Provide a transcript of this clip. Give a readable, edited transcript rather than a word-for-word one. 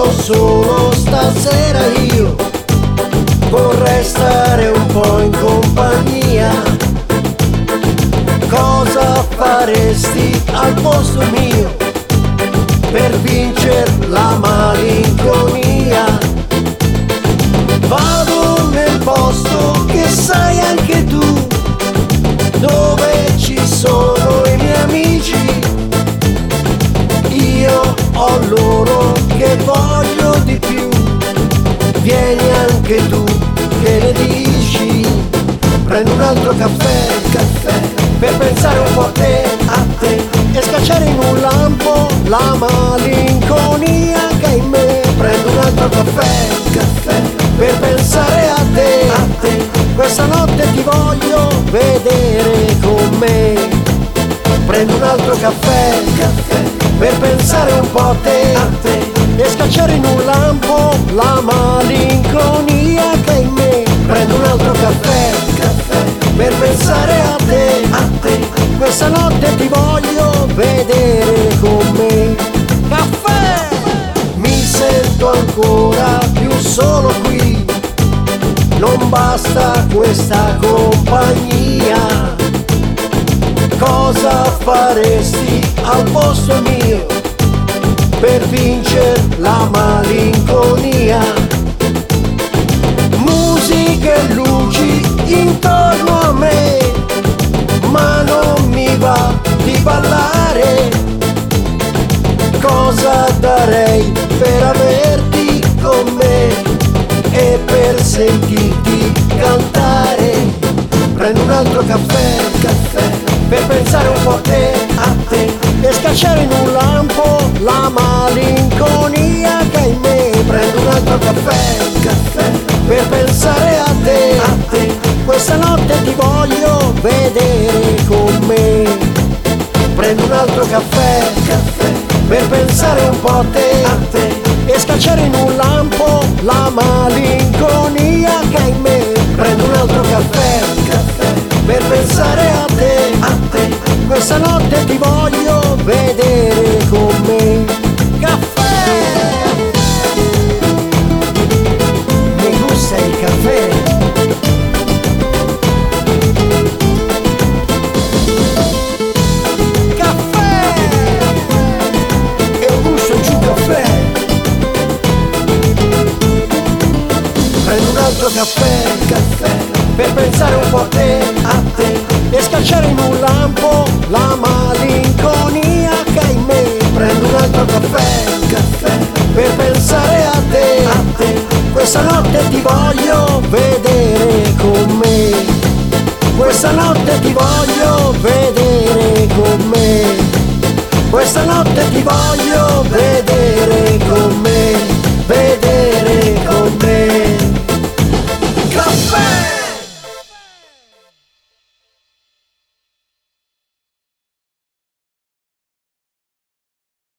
sono solo stasera io, vorrei stare un po' in compagnia. Cosa faresti al posto mio per vincere la malinconia? Vado nel posto che sai anche tu, dove ci sono i miei amici. Io ho loro che voglio di più, vieni anche tu, che ne dici? Prendo un altro caffè, per pensare un po' a te, e scacciare in un lampo la malinconia che è in me. Prendo un altro caffè, per pensare a te, questa notte ti voglio vedere con me. Prendo un altro caffè, per pensare un po' a te, e scacciare in un lampo la malinconia che è in me. Prendo un altro caffè, per pensare a te, questa notte ti voglio vedere con me. Caffè! Mi sento ancora più solo qui, non basta questa compagnia. Cosa faresti al posto mio per vincere la malinconia? Musica e luci intorno a me, ma non mi va di ballare. Cosa darei per averti con me e per sentirti cantare? Prendo un altro caffè, per pensare un po' a te, e scacciare in un lampo la malinconia che è in me. Prendo un altro caffè, per pensare a te, questa notte ti voglio vedere con me. Prendo un altro caffè, per pensare un po' a te, e scacciare in un lampo la malinconia che è in me. Prendo un altro caffè, per pensare a te, questa notte ti voglio vedere con me. Caffè! Mi gusta il caffè. Caffè! E gusto giù caffè. Prendo un altro caffè, per pensare un po' a te, e scacciare in un lampo la malinconia che è in me. Prendo un altro caffè, per pensare a te, questa notte ti voglio vedere con me. Questa notte ti voglio vedere con me. Questa notte ti voglio